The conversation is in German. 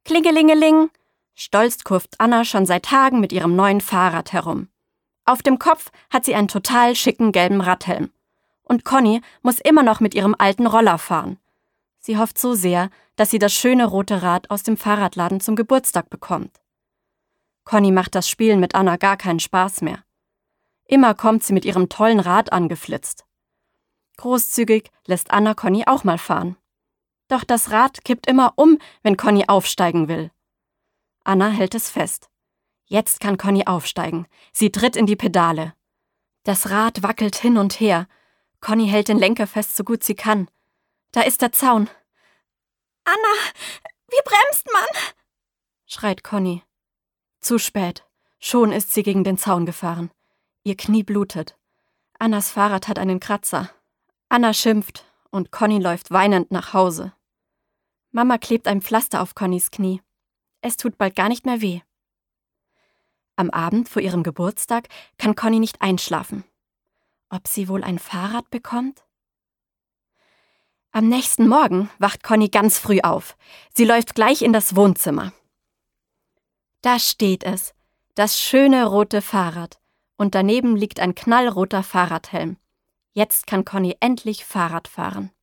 Klingelingeling! Stolz kurft Anna schon seit Tagen mit ihrem neuen Fahrrad herum. Auf dem Kopf hat sie einen total schicken gelben Radhelm. Und Conny muss immer noch mit ihrem alten Roller fahren. Sie hofft so sehr, dass sie das schöne rote Rad aus dem Fahrradladen zum Geburtstag bekommt. Conny macht das Spielen mit Anna gar keinen Spaß mehr. Immer kommt sie mit ihrem tollen Rad angeflitzt. Großzügig lässt Anna Conny auch mal fahren. Doch das Rad kippt immer um, wenn Conny aufsteigen will. Anna hält es fest. Jetzt kann Conny aufsteigen. Sie tritt in die Pedale. Das Rad wackelt hin und her. Conny hält den Lenker fest, so gut sie kann. Da ist der Zaun. »Anna, wie bremst man?« schreit Conny. Zu spät. Schon ist sie gegen den Zaun gefahren. Ihr Knie blutet. Annas Fahrrad hat einen Kratzer. Anna schimpft und Conny läuft weinend nach Hause. Mama klebt ein Pflaster auf Connys Knie. Es tut bald gar nicht mehr weh. Am Abend vor ihrem Geburtstag kann Conny nicht einschlafen. Ob sie wohl ein Fahrrad bekommt? Am nächsten Morgen wacht Conny ganz früh auf. Sie läuft gleich in das Wohnzimmer. Da steht es, das schöne rote Fahrrad. Und daneben liegt ein knallroter Fahrradhelm. Jetzt kann Conny endlich Fahrrad fahren.